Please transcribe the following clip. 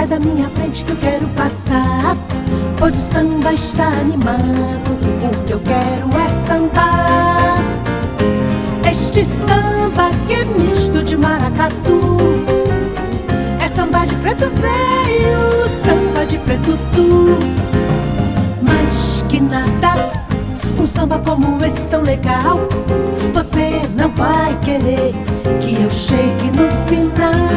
da minha frente que eu quero passar, pois o samba está animado. O que eu quero é sambar. Este samba que é misto de maracatu, é samba de preto veio, samba de preto tu. Mas que nada, um samba como esse tão legal, você não vai querer que eu chegue no final.